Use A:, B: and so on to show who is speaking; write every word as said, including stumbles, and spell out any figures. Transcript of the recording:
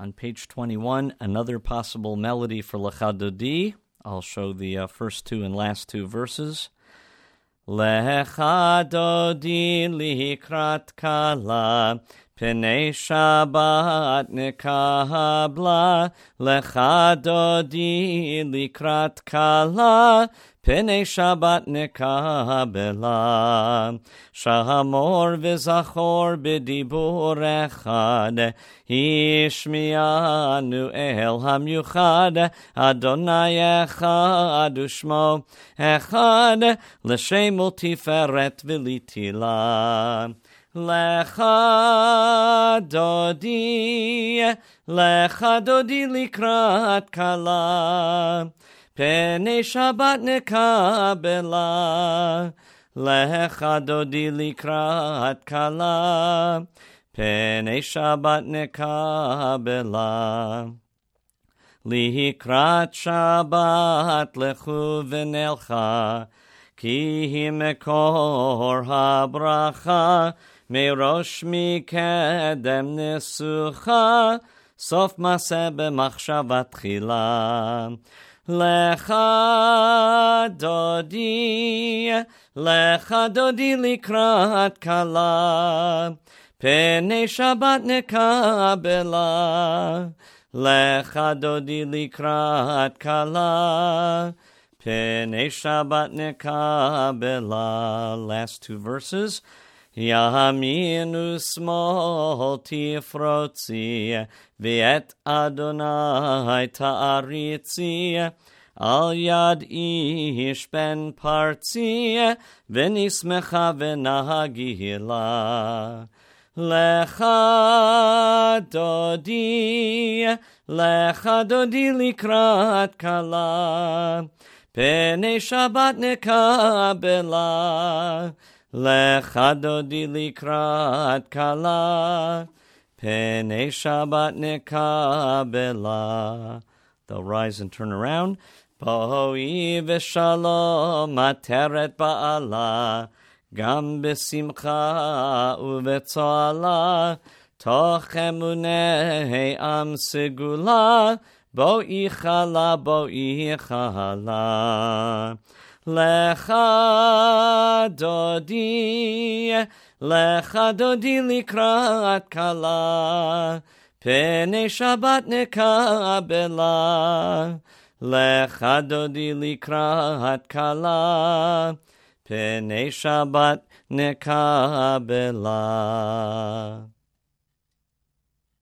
A: On page twenty-one, another possible melody for Lecha Dodi. I'll show the uh, first two and last two verses. Lecha Dodi likrat kala, Pnei Shabbat nekabla. Lecha Dodi likrat kala, Pnei Shabbat nekabela. Shamor v'zachor b'dibur echad, Hishmianu el hamyuchad, Adonai echad ushmo echad, L'shem ultiferet v'litila. Lecha Dodi, Lecha Dodi likrat kala, Pnei Shabbat nekabela. Lecha Dodi likrat kala, Pnei Shabbat nekabela. Likrat Shabbat lechu v'nelcha, Ki hi mekor habracha, Merosh mikedem nesucha, Sof maseh b'machshavat tchila. Lecha Dodi, Lecha Dodi likrat kala, Pnei Shabbat nekabela. Lecha Dodi likrat kala, Pnei Shabbat nekabela. Last two verses. Yamin usmol tifrotzi, V'et Adonai ta'aritzi, Al yad ish ben partzi, V'nismecha v'nahagila. Lecha Dodi, Lecha Dodi likrat kala, Pnei Shabbat nekabela. Lecha Dodi likrat kala, Pnei Shabbat nekabela. They'll rise and turn around. Boi v'shalom ateret ba'ala, Gam b'simcha u'v'tzoala, Toch emunei am segula, Boi chala, boi chala. Lecha Dodi, Lecha Dodi likrat kala, Pnei Shabbat nekabela. Lecha Dodi likrat kala, Pnei Shabbat nekabela.